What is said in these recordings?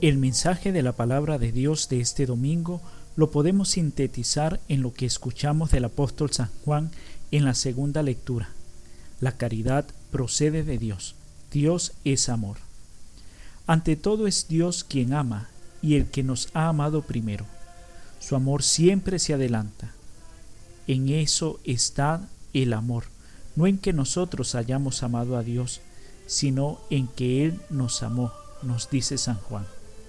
El mensaje de la palabra de Dios de este domingo lo podemos sintetizar en lo que escuchamos del apóstol San Juan en la segunda lectura. La caridad procede de Dios. Dios es amor. Ante todo es Dios quien ama y el que nos ha amado primero. Su amor siempre se adelanta. En eso está el amor, no en que nosotros hayamos amado a Dios, sino en que Él nos amó, nos dice San Juan.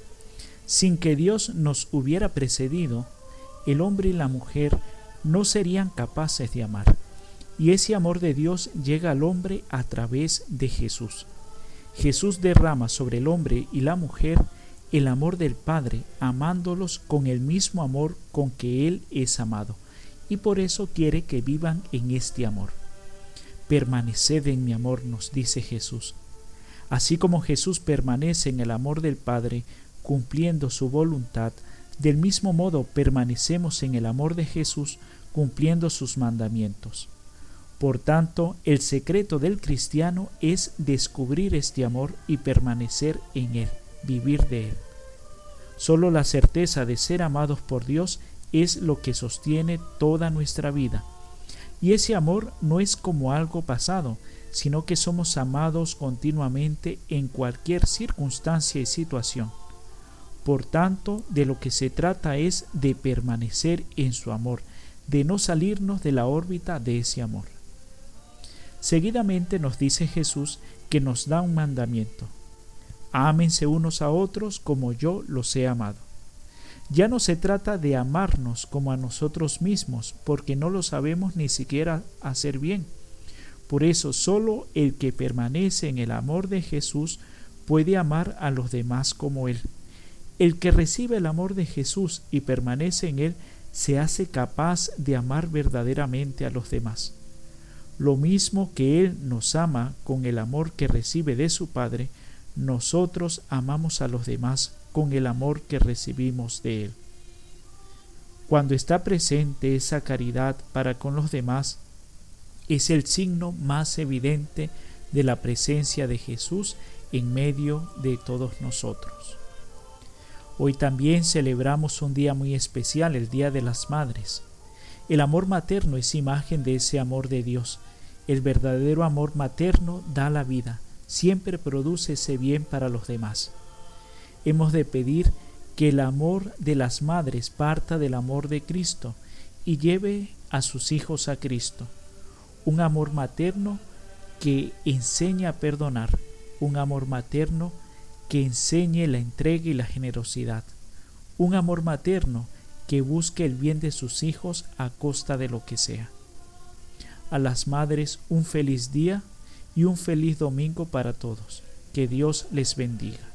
Sin que Dios nos hubiera precedido, el hombre y la mujer no serían capaces de amar. Y ese amor de Dios llega al hombre a través de Jesús. Jesús derrama sobre el hombre y la mujer el amor del Padre, amándolos con el mismo amor con que Él es amado, y por eso quiere que vivan en este amor. Permaneced en mi amor, nos dice Jesús. Así como Jesús permanece en el amor del Padre, cumpliendo su voluntad, del mismo modo permanecemos en el amor de Jesús, cumpliendo sus mandamientos. Por tanto, el secreto del cristiano es descubrir este amor y permanecer en él, vivir de él. Solo la certeza de ser amados por Dios es lo que sostiene toda nuestra vida. Y ese amor no es como algo pasado, sino que somos amados continuamente en cualquier circunstancia y situación. Por tanto, de lo que se trata es de permanecer en su amor, de no salirnos de la órbita de ese amor. Seguidamente nos dice Jesús que nos da un mandamiento: ámense unos a otros como yo los he amado. Ya no se trata de amarnos como a nosotros mismos, porque no lo sabemos ni siquiera hacer bien. Por eso, solo el que permanece en el amor de Jesús puede amar a los demás como Él. El que recibe el amor de Jesús y permanece en Él se hace capaz de amar verdaderamente a los demás. Lo mismo que Él nos ama con el amor que recibe de su Padre, nosotros amamos a los demás con el amor que recibimos de Él. Cuando está presente esa caridad para con los demás, es el signo más evidente de la presencia de Jesús en medio de todos nosotros. Hoy también celebramos un día muy especial, el Día de las Madres. El amor materno es imagen de ese amor de Dios. El verdadero amor materno da la vida, siempre produce ese bien para los demás. Hemos de pedir que el amor de las madres parta del amor de Cristo y lleve a sus hijos a Cristo. Un amor materno que enseña a perdonar, un amor materno que enseñe la entrega y la generosidad, un amor materno que busque el bien de sus hijos a costa de lo que sea. A las madres un feliz día y un feliz domingo para todos. Que Dios les bendiga.